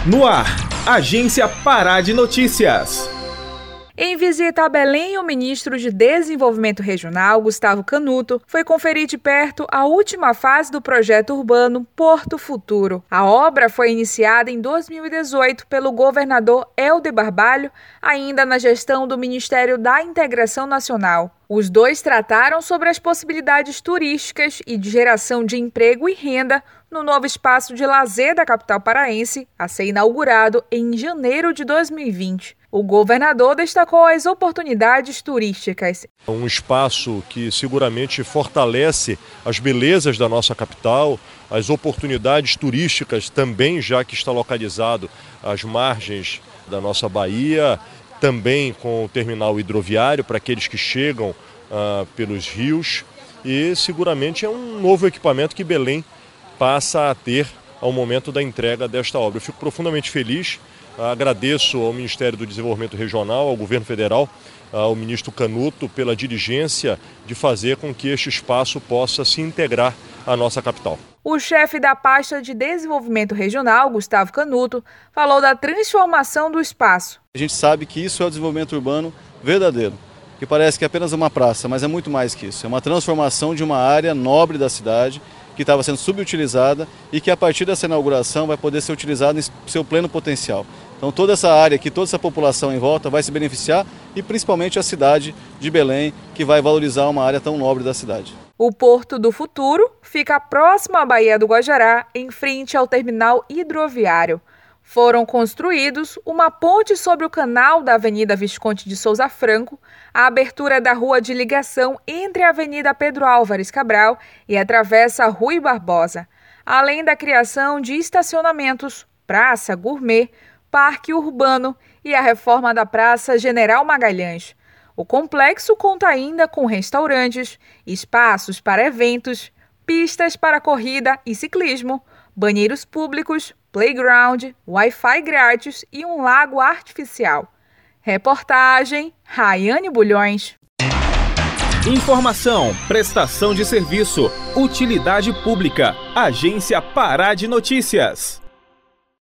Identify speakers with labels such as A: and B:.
A: No ar, Agência Pará de Notícias.
B: Em visita a Belém, o ministro de Desenvolvimento Regional, Gustavo Canuto, foi conferir de perto a última fase do projeto urbano Porto Futuro. A obra foi iniciada em 2018 pelo governador Helder Barbalho, ainda na gestão do Ministério da Integração Nacional. Os dois trataram sobre as possibilidades turísticas e de geração de emprego e renda no novo espaço de lazer da capital paraense, a ser inaugurado em janeiro de 2020. O governador destacou as oportunidades turísticas.
C: Um espaço que seguramente fortalece as belezas da nossa capital, as oportunidades turísticas também, já que está localizado às margens da nossa Bahia, também com o terminal hidroviário para aqueles que chegam pelos rios, e seguramente é um novo equipamento que Belém passa a ter ao momento da entrega desta obra. Eu fico profundamente feliz, agradeço ao Ministério do Desenvolvimento Regional, ao Governo Federal, ao ministro Canuto, pela diligência de fazer com que este espaço possa se integrar à nossa capital.
B: O chefe da pasta de Desenvolvimento Regional, Gustavo Canuto, falou da transformação do espaço.
D: A gente sabe que isso é o desenvolvimento urbano verdadeiro, que parece que é apenas uma praça, mas é muito mais que isso. É uma transformação de uma área nobre da cidade, que estava sendo subutilizada e que a partir dessa inauguração vai poder ser utilizada em seu pleno potencial. Então toda essa área aqui, toda essa população em volta vai se beneficiar e principalmente a cidade de Belém, que vai valorizar uma área tão nobre da cidade.
B: O Porto do Futuro fica próximo à Baía do Guajará, em frente ao terminal hidroviário. Foram construídos uma ponte sobre o canal da Avenida Visconde de Souza Franco, a abertura da rua de ligação entre a Avenida Pedro Álvares Cabral e a Travessa Rui Barbosa, além da criação de estacionamentos, praça gourmet, parque urbano e a reforma da Praça General Magalhães. O complexo conta ainda com restaurantes, espaços para eventos, pistas para corrida e ciclismo, banheiros públicos, playground, Wi-Fi grátis e um lago artificial. Reportagem Raiane Bulhões.
A: Informação, prestação de serviço, utilidade pública. Agência Pará de Notícias.